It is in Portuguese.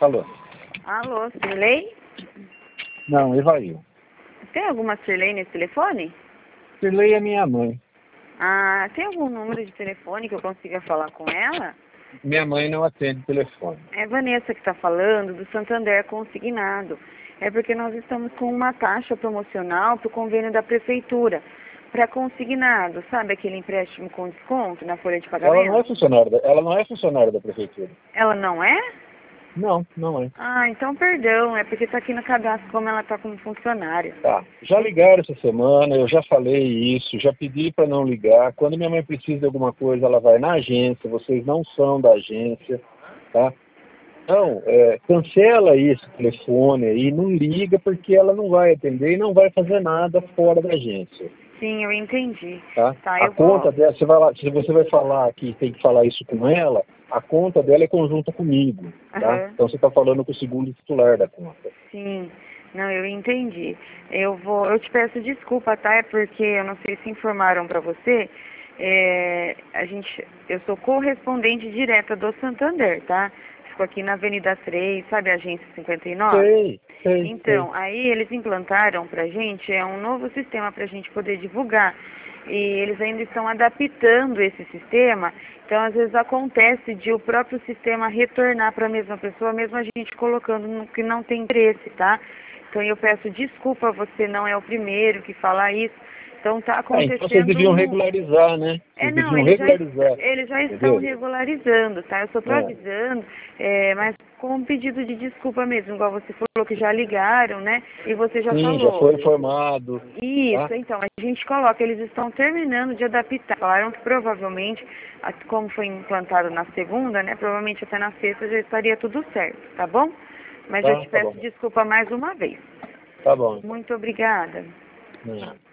Alô? Alô, Sirlei? Não, Evail. Tem alguma Sirlei nesse telefone? Sirlei é minha mãe. Ah, tem algum número de telefone que eu consiga falar com ela? Minha mãe não atende telefone. É Vanessa que está falando, do Santander Consignado. É porque nós estamos com uma taxa promocional para o convênio da prefeitura. Para consignado, sabe aquele empréstimo com desconto na folha de pagamento? Ela não é funcionária da prefeitura. Ela não é? Não, não é. Ah, então perdão, é porque está aqui no cadastro como ela está como funcionária. Tá. Já ligaram essa semana, eu já falei isso, já pedi para não ligar. Quando minha mãe precisa de alguma coisa, ela vai na agência, vocês não são da agência, tá? Então, cancela esse telefone aí, não liga porque ela não vai atender e não vai fazer nada fora da agência. Sim, eu entendi. Tá? Tá, A eu conta vou... dela, se você vai falar que tem que falar isso com ela, a conta dela é conjunta comigo, tá? Aham. Então você está falando com o segundo titular da conta. Sim, não, eu entendi. Eu te peço desculpa, tá? É porque eu não sei se informaram para você. Eu sou correspondente direta do Santander, tá? Fico aqui na Avenida 3, sabe a agência 59? Sei. Então, aí eles implantaram pra gente um novo sistema pra gente poder divulgar. E eles ainda estão adaptando esse sistema, então às vezes acontece de o próprio sistema retornar para a mesma pessoa, mesmo a gente colocando no que não tem interesse, tá? Então eu peço desculpa, você não é o primeiro que fala isso. Então está acontecendo... Então vocês deviam regularizar, né? Vocês Não, deviam regularizar. eles já estão Entendeu? regularizando, tá? Eu só estou avisando, mas com um pedido de desculpa mesmo, igual você falou que já ligaram, né? E você já Sim, falou. já foi informado. Isso, Tá? então, a gente coloca, eles estão terminando de adaptar. Falaram que provavelmente, como foi implantado na segunda, né? Provavelmente até na sexta já estaria tudo certo, tá bom? Mas eu te Tá peço bom. desculpa mais uma vez. Tá bom. Muito obrigada. Não.